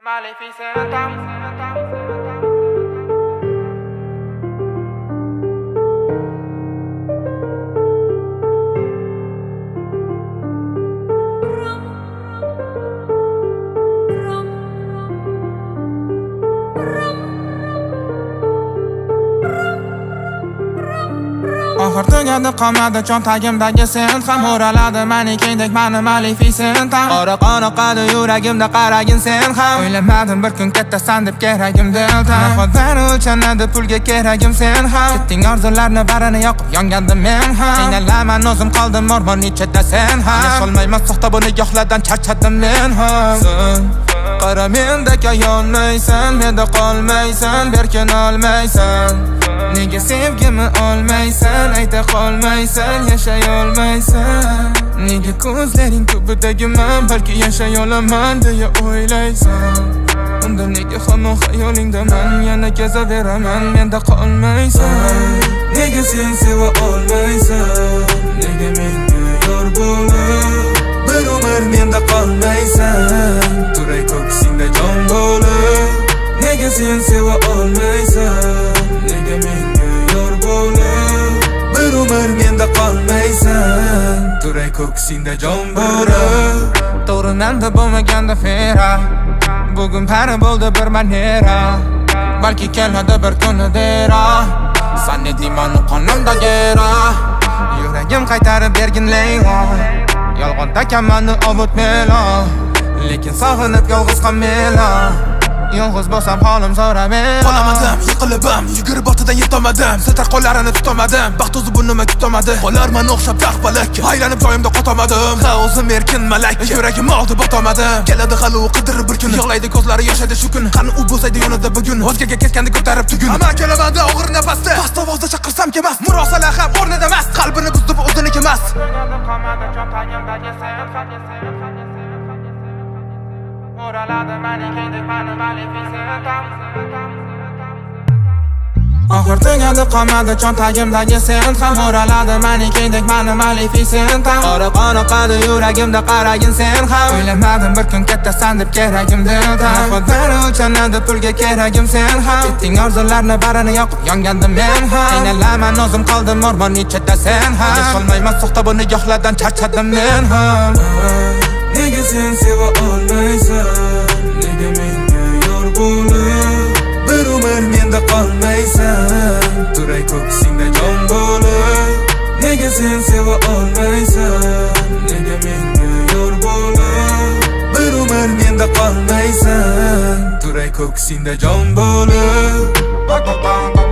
Oxir tugadi qolmadi cho'ntagimdagi sen ham o'raladi manikendek mani Maleficent ham Qora qadi yuragimda qaragin sen ham O'ylamadim bir kun kattasan deb keragim delta Naxodlar o'lchanadi pulga keragim sen ham Ketding orzularni barini yoqib yongandim men ham Qiynalaman o'zim qoldim o'rmon ichida sen ham Yasholmayman soxta bu nigohlardan charchadim men ham Sen qara mendek ayolmaysan menda qolmaysan berkin olmaysan Nega sevgimni olmaysan ayta qolmaysan yashay olmaysan Nega ko'zlaring ko'pidagiman balki yashay olaman deya o'ylaysan Unda nega hamon xayolingdaman yana kezaveraman menda qolmaysan Nega sen seva olmaysan nega menga yor bo'lib bir umr menda qolmaysan turay ko'ksingda jon bo'lib Nega sen seva olmaysan nega menga yor bo'lib bir umr menda qolmaysan turay ko'ksingda jon bo'lib To'g'ri menda bo'lmaganda fera bugun pari bo'ldi bir manera balki keladi bir kuni dera San eding mani qonimdagi era Yuragim qaytarib bergin Leyla Yolg'on takamanni ovutmela lekin sog'inib yolg'iz qolmayman Yolg'iz bo'lsam holim so'ramayman Qolamadim, yiqilibam, yugurib ortidan yetolmadim Setar qo'llarini tutolmadim, baxt o'zi bu nima kutomadi Qo'larman o'xshab taxbalak, aylanib joyimda qotolmadim Ha o'zim erkin malak, yuragim oldi botolmadim Keladi hali u qidirib bir kun, yig'laydi ko'zlari yoshaydi shu kun Qani u bo'lsaydi yonida bugun, o'zgaga ketganda ko'tarib tugun Ama kelamanda og'ir nafasda, past ovozda chaqirsam kemas Murosalar ham o'rnida emas, qalbini buzdi bu o'ziniki emas O'raladi manikendek mani Maleficent Oxir tugadi qolmadi cho'ntagimdagi sen ham O'raladi manikendek mani Maleficent Qora qadi yuragimda qaragin sen ham O'ylamadim bir kun kattasan deb keragim delta Naxodlar o'lchanadi pulga keragim sen ham Ketding orzularni barini yoqib yongandim men ham Qiynalaman o'zim qoldim o'rmon ichida sen ham Yasholmayman soxta bu nigohlardan charchadim men ham Nega sen seva olmaysan nega menga yor bo'lib bir umr menda qolmaysan turay ko'ksingda jon bo'lib Nega sen seva olmaysan nega menga yor bo'lib bir umr menda qolmaysan turay ko'ksingda jon bo'lib